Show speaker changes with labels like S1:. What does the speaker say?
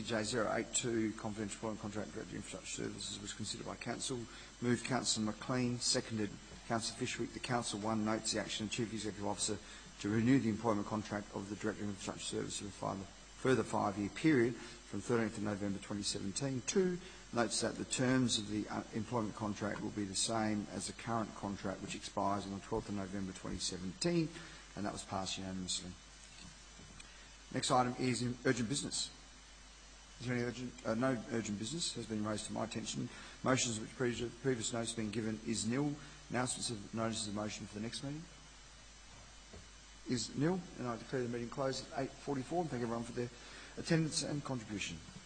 S1: CJ082 confidential employment contract Director of Infrastructure Services was considered by Council. Moved Councillor McLean, seconded Councillor Fishwick. The Council 1 notes the action of the Chief Executive Officer to renew the employment contract of the Director of Infrastructure Services for a further 5-year period from 13th of November 2017. 2 notes that the terms of the employment contract will be the same as the current contract, which expires on the 12th of November 2017, and that was passed unanimously. Next item is urgent business. Is there any no urgent business has been raised to my attention. Motions which previous notice being given is nil. Announcements of notices of motion for the next meeting is nil, and I declare the meeting closed at 8:44. Thank everyone for their attendance and contribution.